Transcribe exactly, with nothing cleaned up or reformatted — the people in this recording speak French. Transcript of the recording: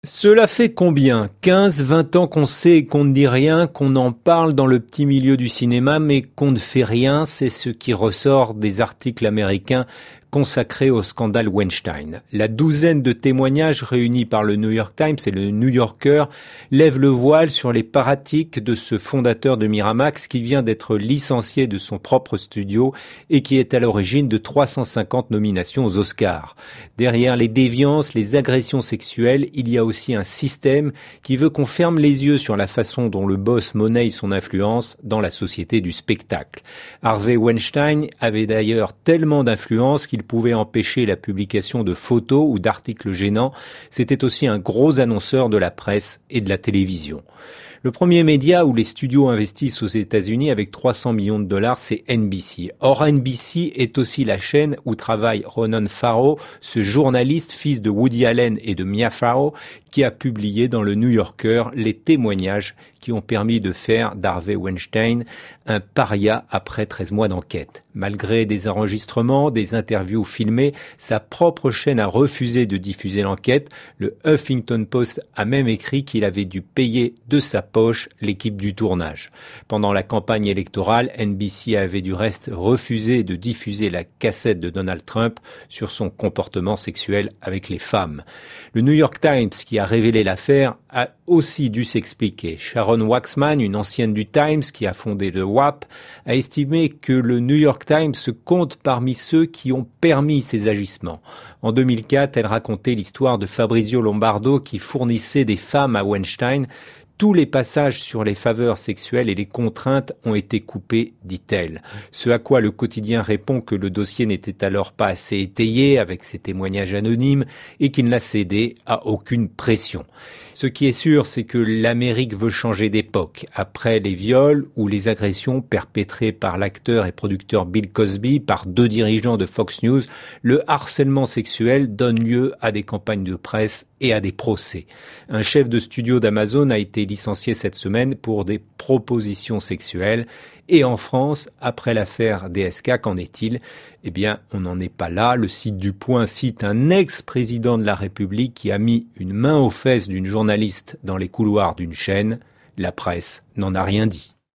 Cela fait combien? quinze, vingt ans qu'on sait et qu'on ne dit rien, qu'on en parle dans le petit milieu du cinéma, mais qu'on ne fait rien, c'est ce qui ressort des articles américains consacrés au scandale Weinstein. La douzaine de témoignages réunis par le New York Times et le New Yorker lèvent le voile sur les pratiques de ce fondateur de Miramax qui vient d'être licencié de son propre studio et qui est à l'origine de trois cent cinquante nominations aux Oscars. Derrière les déviances, les agressions sexuelles, il y a aussi un système qui veut qu'on ferme les yeux sur la façon dont le boss monnaie son influence dans la société du spectacle. Harvey Weinstein avait d'ailleurs tellement d'influence qu'il pouvait empêcher la publication de photos ou d'articles gênants. C'était aussi un gros annonceur de la presse et de la télévision. Le premier média où les studios investissent aux États-Unis avec trois cents millions de dollars, c'est N B C. Or, N B C est aussi la chaîne où travaille Ronan Farrow, ce journaliste fils de Woody Allen et de Mia Farrow, qui a publié dans le New Yorker les témoignages qui ont permis de faire d'Harvey Weinstein un paria après treize mois d'enquête. Malgré des enregistrements, des interviews filmées, sa propre chaîne a refusé de diffuser l'enquête. Le Huffington Post a même écrit qu'il avait dû payer de sa poche l'équipe du tournage. Pendant la campagne électorale, N B C avait du reste refusé de diffuser la cassette de Donald Trump sur son comportement sexuel avec les femmes. Le New York Times, qui a révélé l'affaire, a aussi dû s'expliquer. Sharon Waxman, une ancienne du Times qui a fondé le W A P, a estimé que le New York Times se compte parmi ceux qui ont permis ces agissements. En deux mille quatre, elle racontait l'histoire de Fabrizio Lombardo qui fournissait des femmes à Weinstein. Tous les passages sur les faveurs sexuelles et les contraintes ont été coupés, dit-elle. Ce à quoi le quotidien répond que le dossier n'était alors pas assez étayé avec ses témoignages anonymes et qu'il n'a cédé à aucune pression. Ce qui est sûr, c'est que l'Amérique veut changer d'époque. Après les viols ou les agressions perpétrées par l'acteur et producteur Bill Cosby par deux dirigeants de Fox News, le harcèlement sexuel donne lieu à des campagnes de presse et à des procès. Un chef de studio d'Amazon a été licencié cette semaine pour des propositions sexuelles. Et en France, après l'affaire D S K, qu'en est-il? Eh bien, on n'en est pas là. Le site du Point cite un ex-président de la République qui a mis une main aux fesses d'une journaliste dans les couloirs d'une chaîne. La presse n'en a rien dit.